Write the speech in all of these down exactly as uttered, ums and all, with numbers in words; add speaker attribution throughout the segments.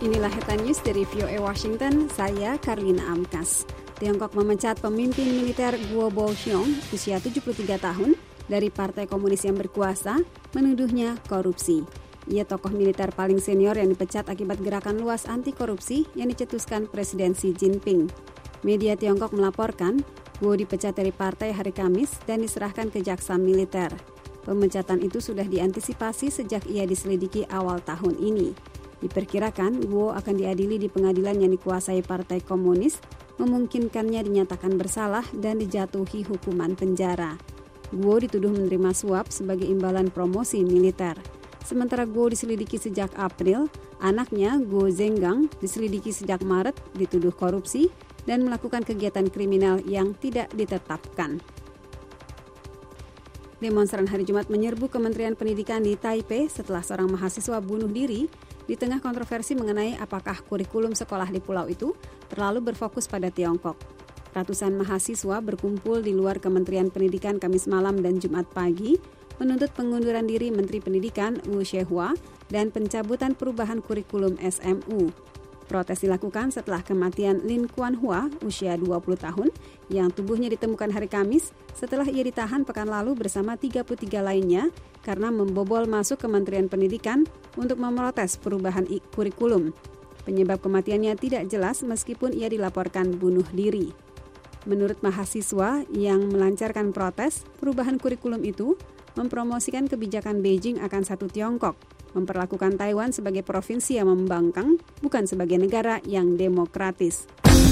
Speaker 1: Inilah Headline News dari V O A Washington, saya Karlina Amkas. Tiongkok memecat pemimpin militer Guo Boxiong, usia tujuh puluh tiga tahun, dari Partai Komunis yang berkuasa, menuduhnya korupsi. Ia tokoh militer paling senior yang dipecat akibat gerakan luas anti korupsi yang dicetuskan Presiden Xi Jinping. Media Tiongkok melaporkan, Guo dipecat dari partai hari Kamis dan diserahkan ke jaksa militer. Pemecatan itu sudah diantisipasi sejak ia diselidiki awal tahun ini. Diperkirakan Guo akan diadili di pengadilan yang dikuasai Partai Komunis, memungkinkannya dinyatakan bersalah dan dijatuhi hukuman penjara. Guo dituduh menerima suap sebagai imbalan promosi militer. Sementara Guo diselidiki sejak April, anaknya Guo Zhengang diselidiki sejak Maret dituduh korupsi dan melakukan kegiatan kriminal yang tidak ditetapkan. Demonstran hari Jumat menyerbu Kementerian Pendidikan di Taipei setelah seorang mahasiswa bunuh diri di tengah kontroversi mengenai apakah kurikulum sekolah di pulau itu terlalu berfokus pada Tiongkok. Ratusan mahasiswa berkumpul di luar Kementerian Pendidikan Kamis malam dan Jumat pagi menuntut pengunduran diri Menteri Pendidikan Wu Zhenhua dan pencabutan perubahan kurikulum S M U. Protes dilakukan setelah kematian Lin Kuan-hua, usia dua puluh tahun, yang tubuhnya ditemukan hari Kamis setelah ia ditahan pekan lalu bersama tiga puluh tiga lainnya karena membobol masuk Kementerian Pendidikan untuk memprotes perubahan kurikulum. Penyebab kematiannya tidak jelas meskipun ia dilaporkan bunuh diri. Menurut mahasiswa yang melancarkan protes, perubahan kurikulum itu mempromosikan kebijakan Beijing akan satu Tiongkok, memperlakukan Taiwan sebagai provinsi yang membangkang, bukan sebagai negara yang demokratis.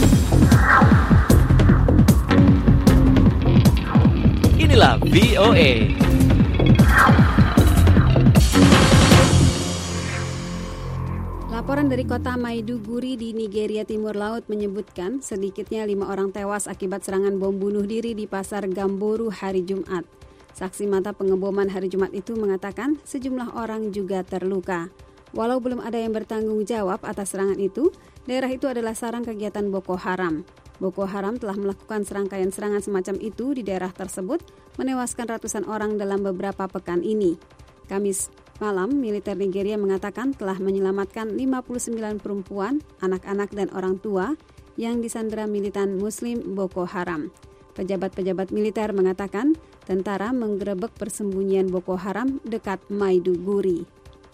Speaker 2: Inilah V O A.
Speaker 1: Laporan dari kota Maiduguri di Nigeria Timur Laut menyebutkan sedikitnya lima orang tewas akibat serangan bom bunuh diri di pasar Gamboru hari Jumat. Saksi mata pengeboman hari Jumat itu mengatakan sejumlah orang juga terluka. Walau belum ada yang bertanggung jawab atas serangan itu, daerah itu adalah sarang kegiatan Boko Haram. Boko Haram telah melakukan serangkaian serangan semacam itu di daerah tersebut, menewaskan ratusan orang dalam beberapa pekan ini. Kamis malam, militer Nigeria mengatakan telah menyelamatkan lima puluh sembilan perempuan, anak-anak dan orang tua yang disandera militan Muslim Boko Haram. Pejabat-pejabat militer mengatakan tentara menggerebek persembunyian Boko Haram dekat Maiduguri.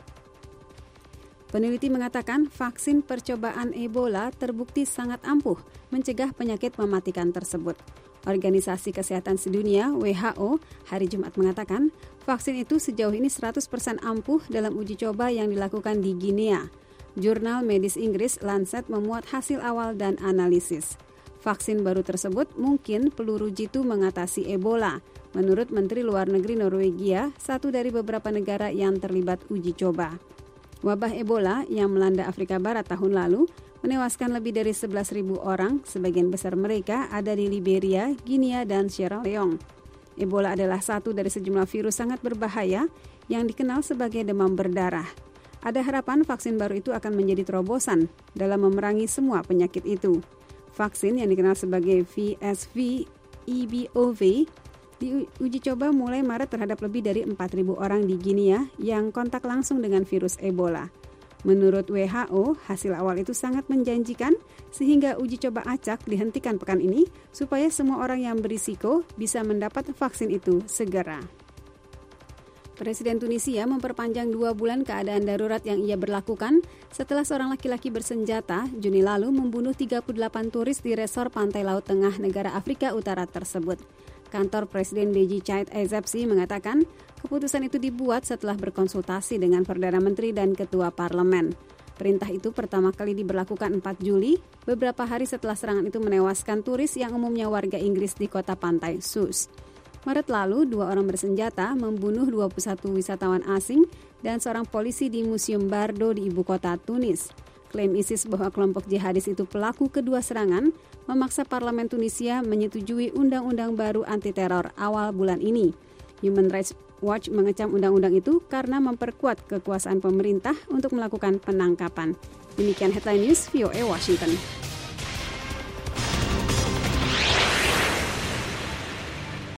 Speaker 1: Peneliti mengatakan vaksin percobaan Ebola terbukti sangat ampuh mencegah penyakit mematikan tersebut. Organisasi Kesehatan Sedunia W H O hari Jumat mengatakan vaksin itu sejauh ini seratus persen ampuh dalam uji coba yang dilakukan di Guinea. Jurnal medis Inggris Lancet memuat hasil awal dan analisis. Vaksin baru tersebut mungkin peluru jitu mengatasi Ebola, menurut Menteri Luar Negeri Norwegia, satu dari beberapa negara yang terlibat uji coba. Wabah Ebola yang melanda Afrika Barat tahun lalu menewaskan lebih dari sebelas ribu orang, sebagian besar mereka ada di Liberia, Guinea, dan Sierra Leone. Ebola adalah satu dari sejumlah virus sangat berbahaya yang dikenal sebagai demam berdarah. Ada harapan vaksin baru itu akan menjadi terobosan dalam memerangi semua penyakit itu. Vaksin yang dikenal sebagai V S V E B O V diuji coba mulai Maret terhadap lebih dari empat ribu orang di Guinea yang kontak langsung dengan virus Ebola. Menurut W H O, hasil awal itu sangat menjanjikan sehingga uji coba acak dihentikan pekan ini supaya semua orang yang berisiko bisa mendapat vaksin itu segera. Presiden Tunisia memperpanjang dua bulan keadaan darurat yang ia berlakukan setelah seorang laki-laki bersenjata Juni lalu membunuh tiga puluh delapan turis di resor pantai Laut Tengah negara Afrika Utara tersebut. Kantor Presiden Beji Caid Essebsi mengatakan keputusan itu dibuat setelah berkonsultasi dengan Perdana Menteri dan Ketua Parlemen. Perintah itu pertama kali diberlakukan empat Juli, beberapa hari setelah serangan itu menewaskan turis yang umumnya warga Inggris di kota pantai Sus. Maret lalu, dua orang bersenjata membunuh dua puluh satu wisatawan asing dan seorang polisi di Museum Bardo di ibu kota Tunis. Klaim ISIS bahwa kelompok jihadis itu pelaku kedua serangan memaksa parlemen Tunisia menyetujui undang-undang baru anti-teror awal bulan ini. Human Rights Watch mengecam undang-undang itu karena memperkuat kekuasaan pemerintah untuk melakukan penangkapan. Demikian Headline News V O A Washington.